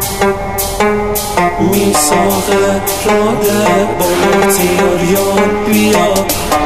میساقه راده با ماتیاریان بیا.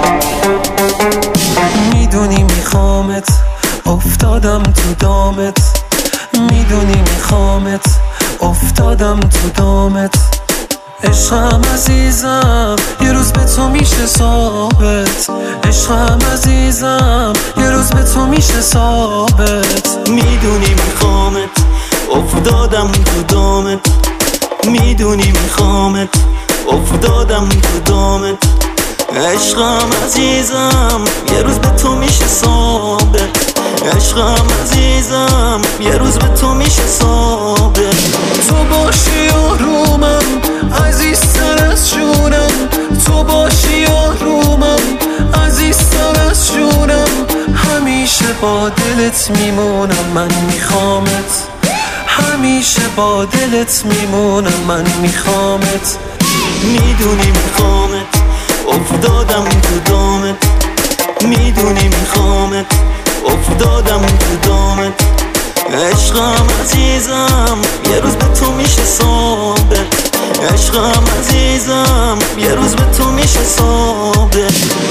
میدونی میخوامت، افتادم تو دامت. میدونی میخوامت، افتادم تو دامت. عشقم عزیزم یه روز به تو میشه ثابت. عشقم عزیزم یه روز به تو میشه ثابت. میدونی میخوامت، افتادم تو دامت. میدونی میخوامت، افتادم تو دامت. عشقم عزیزم یه روز به تو میشه ثابت. عشقم عزیزم یه روز به تو میشه ثابت. تو باشی آرومم عزیزتر از جونم. تو باشی آرومم عزیزتر از جونم. همیشه با دلت میمونم من میخوامت. همیشه با دلت میمونم من میخوامت. میدونی میخوامت، افتادم تو دامت. میدونی میخوامت، افتادم تو دامت. عشقم عزیزم یه روز به تو میشه ثابت. عشقم عزیزم یه روز به تو میشه ثابت.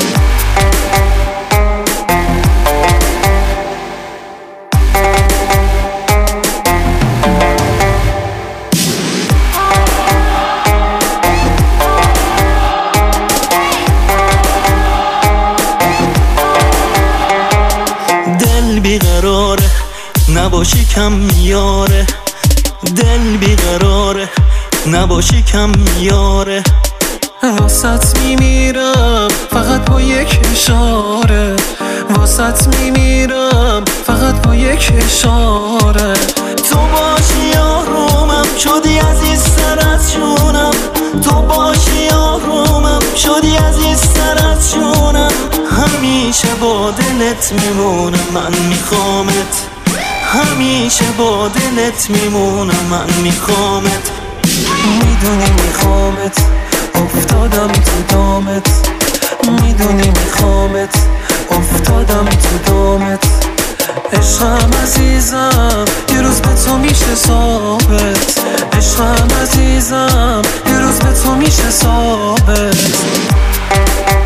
دل بیقراره نباشی کم میاره. دل بیقراره نباشی کم میاره. واسط میمیرم فقط با یک اشاره. واسط میمیرم فقط با یک اشاره. تو باشی آرومم شدی عزیزتر از جونم. تو باشی آرومم شدی عزیزتر از جونم. همیشه با دلت میمونم من میخوامت. همیشه با دلت میمونم من میخوامت. میدونی میخوامت، افتادم تو دامت. میدونی میخوامت، افتادم تو دامت. عشقم عزیزم یه روز به تو میشه ثابت. عشقم عزیزم یه روز به تو میشه ثابت.